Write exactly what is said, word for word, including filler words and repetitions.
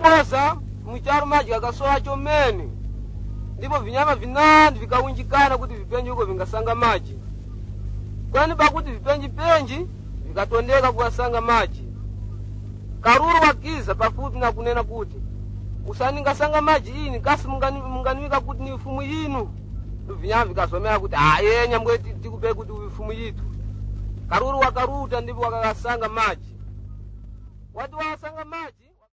posa mucharo maji akasowa chomene ndipo vinyama vinandi vikaunjikana kuti vipenji huko vingasanga maji kwani pakuti vipenji penji vikatondeka kuwasanga maji. Karuru wakiza pafupi na kunena kuti usaningasanga maji ini kasi mungani munganiwika kuti ni ufumu yinu. Vinyama vikasomera kuti aye nyambwe tikupe kuti ufumu yitu. Karuru wakaruta ndipo wakasanga maji. Watu wasanga maji